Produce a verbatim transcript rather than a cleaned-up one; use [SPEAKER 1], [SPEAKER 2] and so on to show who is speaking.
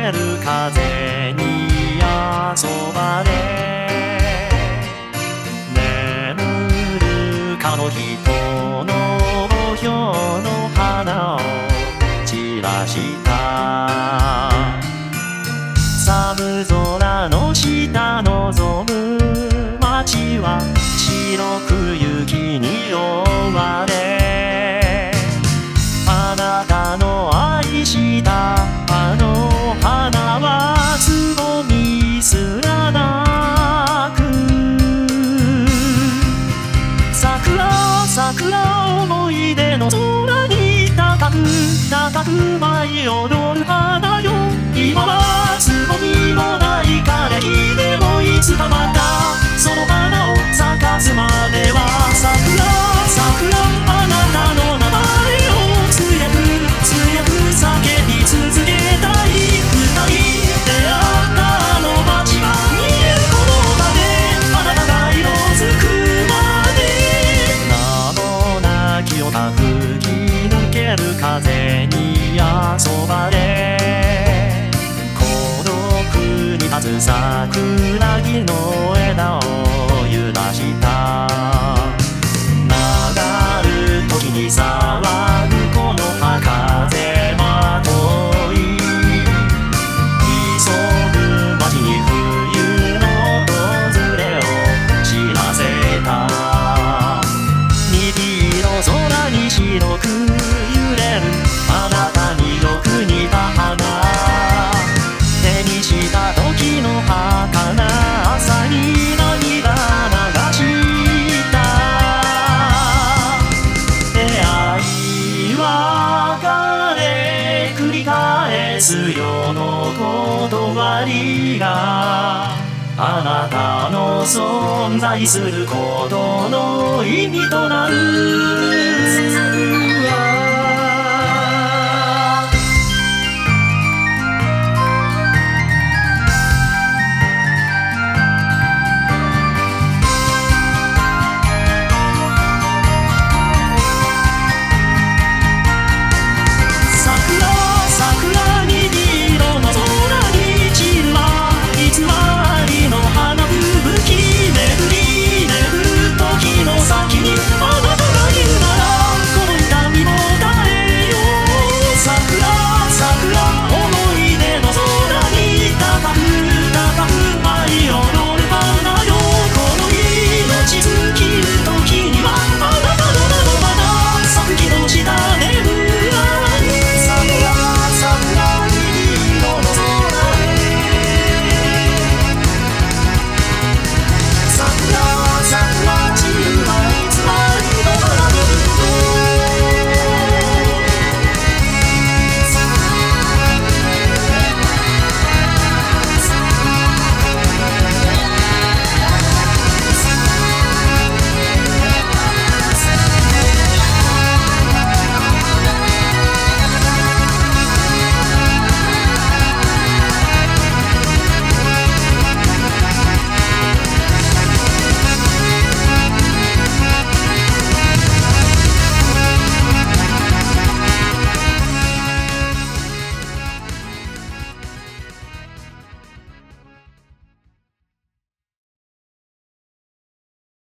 [SPEAKER 1] ける風に遊ばれ眠るかの人の表の花を散らした寒空の下望む街は白く雪に覆われあなたの愛したあの花はつぼみすらなく桜桜思い出の空に高く高く舞い踊る花よ今はつぼみもない枯れ木でもいつかまたその花を咲かすまでは桜桜あなたの名前を強く強く叫び続けたい二人出会ったあの街が見えるこの場であなたが色づくまで名もなきをた吹き抜ける風に遊ばれ孤独に立つ桜木の枝を揺らした流る時に騒ぐこの葉風まとい急ぐ街に冬の訪れを知らせた虹色空に白く揺れるあなたによく似た花手にした時の儚さに涙流した出会い別れ繰り返す世の断りがあなたの存在することの意味となる